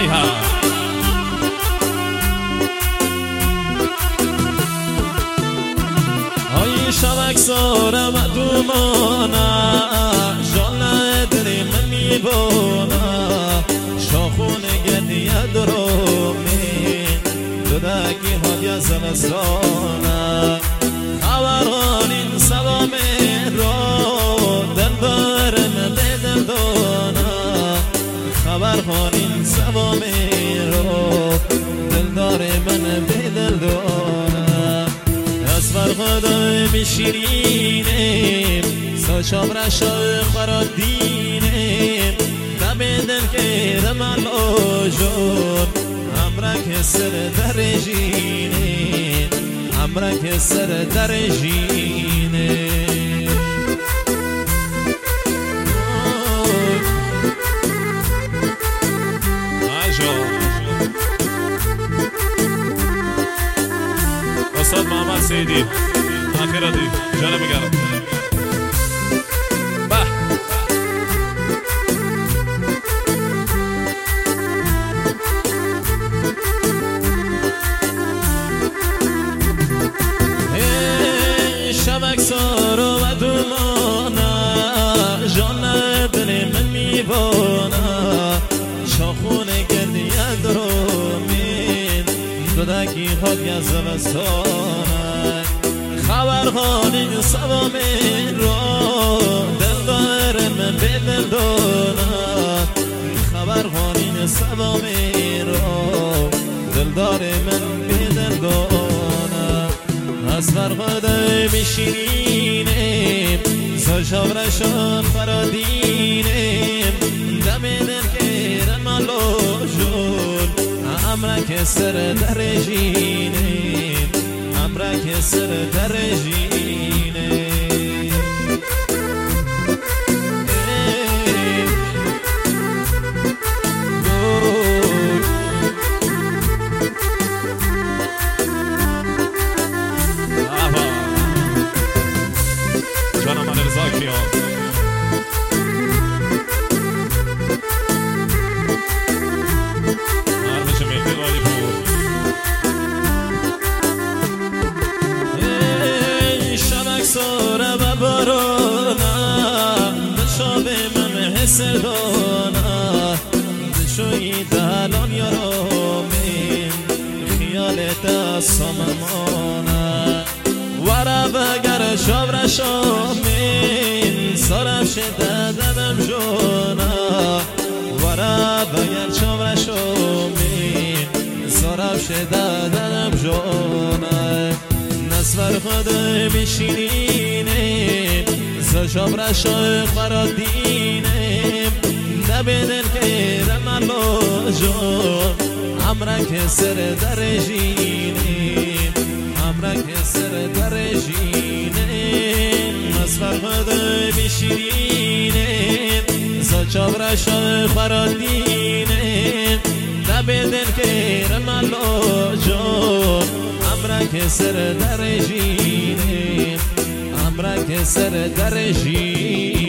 ها های شبک سارم دومانا جانه دلی من میبانا شاخون گردیه درومی دودکی حالی زمستانا خبرانین سلام رو دل برم بدل دانا خبرانین سلام رو دل دار من بدل دانا از فرخدای بشیرینیم ساشام رشای خرادینیم نبیدن که رمال آجون امرک سر درجینیم امرک سر درجینیم آجو استاد محمد سیدی آخراتی جانم بگرم شبک سارو و دومانا جانه دل من میبانا شاخون گردیه درومین دودکی خاک زمستانه خبرخانه سوامین رو دل دارم بدل دانا خبرخانه سوامین رو دل دارم بدل دانا از فرقاده میشینیم ساشاورشان فرادینیم دم دل که رمالو جون امرک سر درجینیم امرک سر درجینیم سوره و بارونا دشو به من حسر دونا دشوی دالان یارومین خیالت ساممانا ورا بگر شابر شامین سرم شده ددم جونا ورا بگر شابر شامین سرم شده ددم جونا نصفر خدا میشینیم ساشام رشای خرادینیم نبیدن که رمالو جون امرک سر درجینیم امرک سر درجینیم نصفر خدا میشینیم ساشام رشای خرادینیم نبیدن که رمالو جون امرک سر درجینیم امرک سر درجینیم